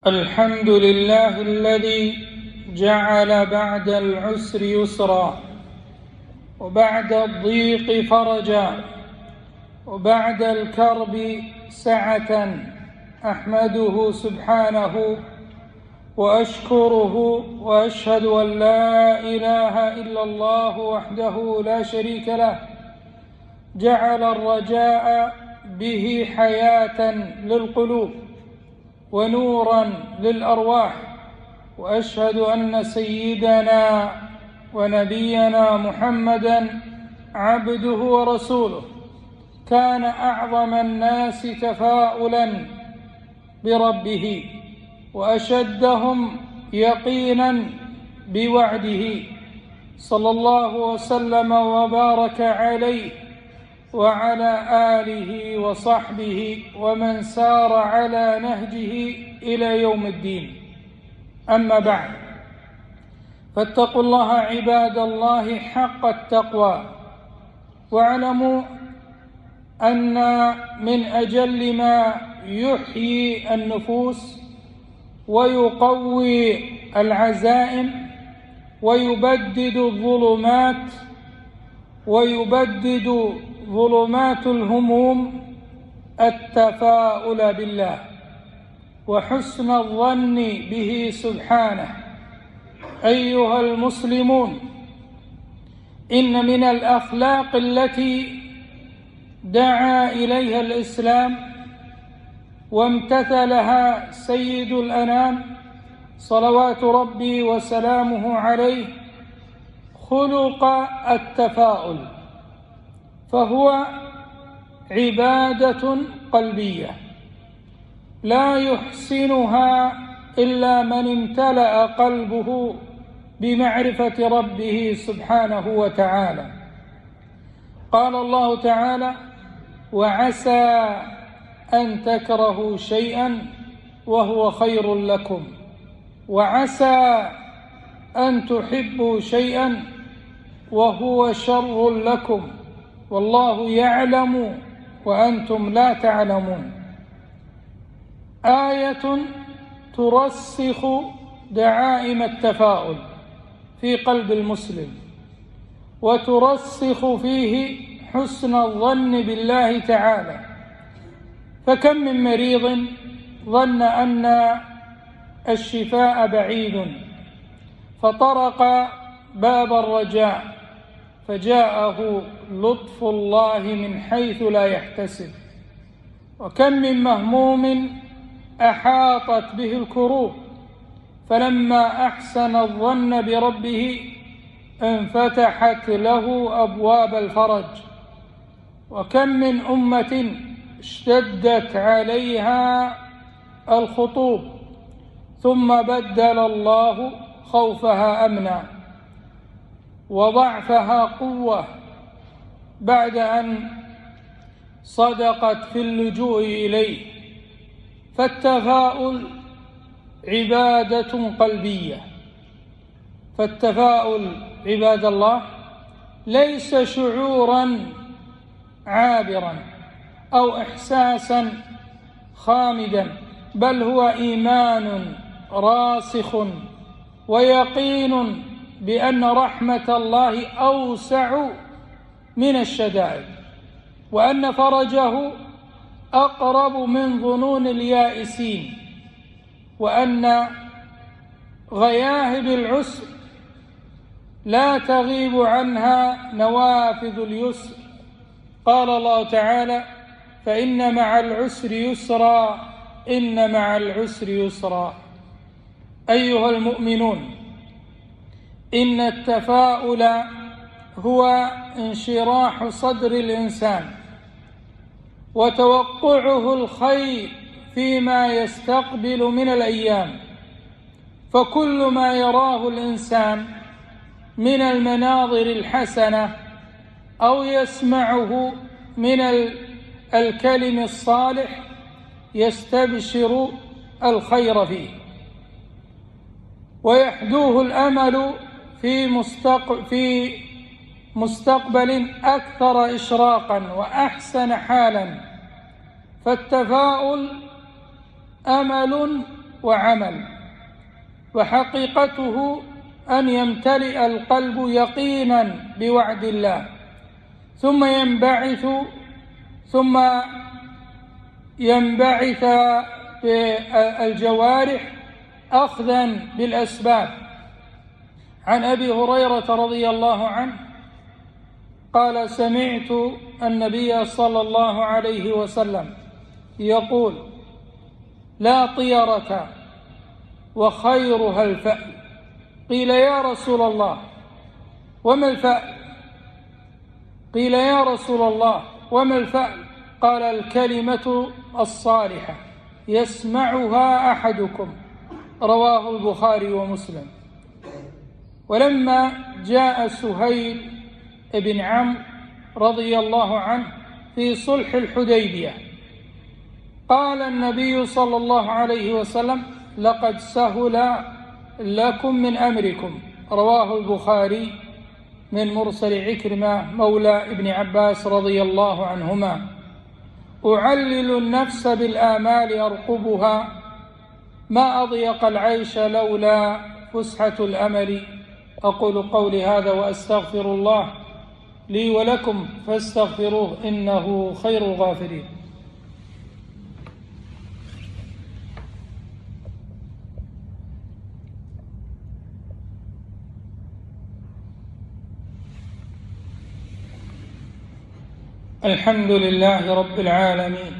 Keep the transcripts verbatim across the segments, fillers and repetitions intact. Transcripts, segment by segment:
الحمد لله الذي جعل بعد العسر يسرا وبعد الضيق فرجا وبعد الكرب سعة. أحمده سبحانه وأشكره وأشهد أن لا إله إلا الله وحده لا شريك له، جعل الرجاء به حياة للقلوب ونورا للأرواح. وأشهد أن سيدنا ونبينا محمدا عبده ورسوله، كان أعظم الناس تفاؤلا بربه وأشدهم يقينا بوعده، صلى الله وسلم وبارك عليه وعلى آله وصحبه ومن سار على نهجه إلى يوم الدين. أما بعد، فاتقوا الله عباد الله حق التقوى، واعلموا أن من أجل ما يحيي النفوس ويقوي العزائم ويبدد الظلمات ويبدد ظلمات الهموم التفاؤل بالله وحسن الظن به سبحانه. أيها المسلمون، إن من الأخلاق التي دعا إليها الإسلام وامتثلها سيد الأنام صلوات ربي وسلامه عليه خلق التفاؤل، فهو عبادة قلبية لا يحسنها إلا من امتلأ قلبه بمعرفة ربه سبحانه وتعالى. قال الله تعالى: وعسى أن تكرهوا شيئا وهو خير لكم، وعسى أن تحبوا شيئا وهو شر لكم، والله يعلم وأنتم لا تعلمون. آية ترسخ دعائم التفاؤل في قلب المسلم وترسخ فيه حسن الظن بالله تعالى. فكم من مريض ظن أن الشفاء بعيد فطرق باب الرجاء فجاءه لطف الله من حيث لا يحتسب. وكم من مهموم أحاطت به الكروب فلما أحسن الظن بربه انفتحت له أبواب الفرج. وكم من أمة اشتدت عليها الخطوب ثم بدل الله خوفها أمنا وضعفها قوة بعد أن صدقت في اللجوء إليه. فالتفاؤل عبادة قلبية، فالتفاؤل عباد الله ليس شعورا عابرا أو إحساسا خامدا، بل هو إيمان راسخ ويقين بأن رحمة الله أوسع من الشدائد، وأن فرجه أقرب من ظنون اليائسين، وأن غياهب العسر لا تغيب عنها نوافذ اليسر. قال الله تعالى: فإن مع العسر يسرا إن مع العسر يسرا. أيها المؤمنون، إن التفاؤل هو انشراح صدر الإنسان وتوقعه الخير فيما يستقبل من الأيام، فكل ما يراه الإنسان من المناظر الحسنة أو يسمعه من الكلم الصالح يستبشر الخير فيه ويحدوه الأمل في مستقبل, في مستقبل أكثر إشراقا وأحسن حالا. فالتفاؤل أمل وعمل، وحقيقته أن يمتلئ القلب يقينا بوعد الله، ثم ينبعث ثم ينبعث بالجوارح أخذا بالأسباب. عن أبي هريرة رضي الله عنه قال: سمعت النبي صلى الله عليه وسلم يقول: لا طيرة وخيرها الفأل. قيل: يا رسول الله وما الفأل؟ قيل: يا رسول الله وما الفأل؟ قال: الكلمة الصالحة يسمعها أحدكم. رواه البخاري ومسلم. ولما جاء سهيل بن عمرو رضي الله عنه في صلح الحديبية قال النبي صلى الله عليه وسلم: لقد سهل لكم من أمركم. رواه البخاري من مرسل عكرمة مولى ابن عباس رضي الله عنهما: أعلل النفس بالآمال أرقبها، ما أضيق العيش لولا فسحة الأمل. أقول قولي هذا وأستغفر الله لي ولكم فاستغفروه إنه خير الغافرين. الحمد لله رب العالمين،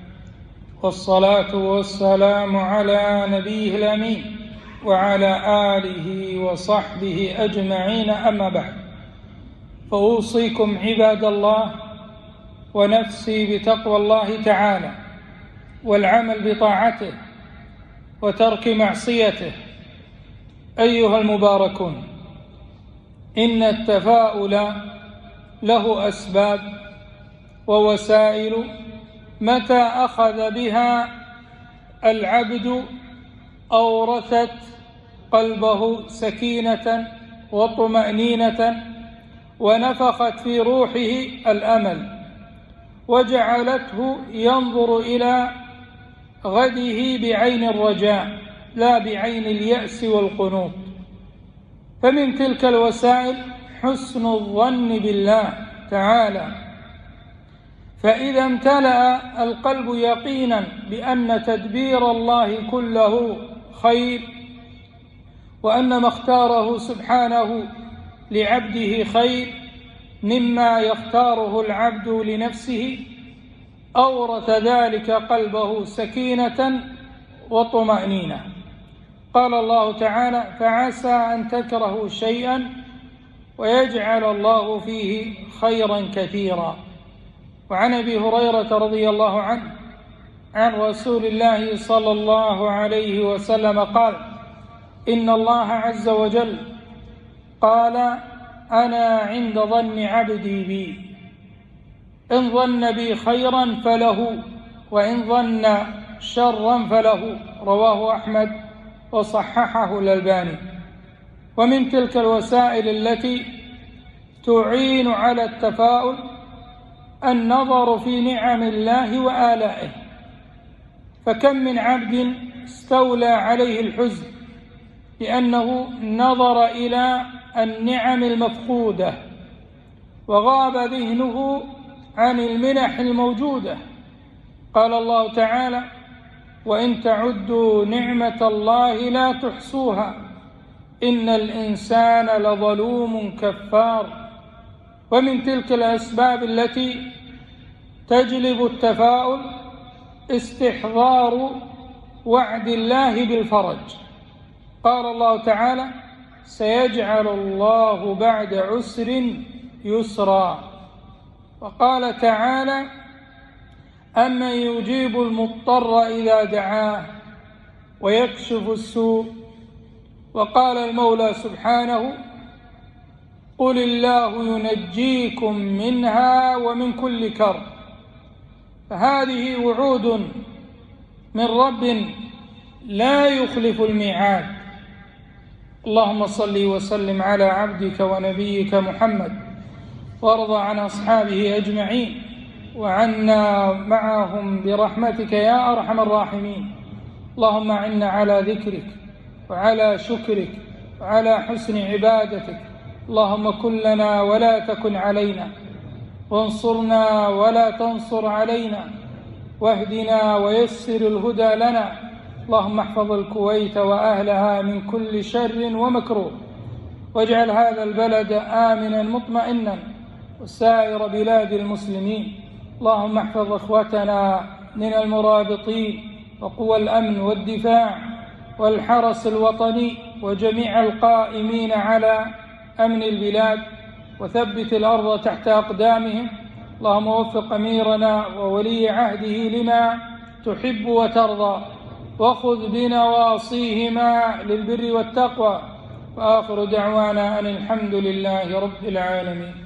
والصلاة والسلام على نبيه الأمين وعلى آله وصحبه أجمعين، أما بعد، فأوصيكم عباد الله ونفسي بتقوى الله تعالى والعمل بطاعته وترك معصيته. أيها المباركون، إن التفاؤل له أسباب ووسائل متى أخذ بها العبد أورثت قلبه سكينة وطمأنينة، ونفخت في روحه الأمل، وجعلته ينظر إلى غده بعين الرجاء لا بعين اليأس والقنوط. فمن تلك الوسائل حسن الظن بالله تعالى، فإذا امتلأ القلب يقينا بأن تدبير الله كله خير، وأن ما اختاره سبحانه لعبده خير مما يختاره العبد لنفسه، أورث ذلك قلبه سكينة وطمأنينة. قال الله تعالى: فعسى أن تكرهوا شيئا ويجعل الله فيه خيرا كثيرا. وعن أبي هريرة رضي الله عنه عن رسول الله صلى الله عليه وسلم قال: إن الله عز وجل قال: أنا عند ظن عبدي بي، إن ظن بي خيرا فله، وإن ظن شرا فله. رواه أحمد وصححه الألباني. ومن تلك الوسائل التي تعين على التفاؤل النظر في نعم الله وآلائه، فكم من عبد استولى عليه الحزن لأنه نظر إلى النعم المفقودة وغاب ذهنه عن المنح الموجودة. قال الله تعالى: وإن تعدوا نعمة الله لا تحصوها إن الإنسان لظلوم كفار. ومن تلك الأسباب التي تجلب التفاؤل استحضار وعد الله بالفرج. قال الله تعالى: سيجعل الله بعد عسر يسرا. وقال تعالى: أمن يجيب المضطر إذا دعاه ويكشف السوء. وقال المولى سبحانه: قل الله ينجيكم منها ومن كل كرب. فهذه وعود من رب لا يخلف الميعاد. اللهم صل وسلم على عبدك ونبيك محمد، وارض عن أصحابه أجمعين، وعنا معهم برحمتك يا أرحم الراحمين. اللهم أعنا على ذكرك وعلى شكرك وعلى حسن عبادتك. اللهم كن لنا ولا تكن علينا، وانصرنا ولا تنصر علينا، واهدنا ويسر الهدى لنا. اللهم احفظ الكويت وأهلها من كل شر ومكروه، واجعل هذا البلد آمنا مطمئنا وسائر بلاد المسلمين. اللهم احفظ إخوتنا من المرابطين وقوى الأمن والدفاع والحرس الوطني وجميع القائمين على أمن البلاد، وثبت الأرض تحت أقدامهم. اللهم وفق أميرنا وولي عهده لما تحب وترضى، وخذ بنواصيهما للبر والتقوى. وآخر دعوانا أن الحمد لله رب العالمين.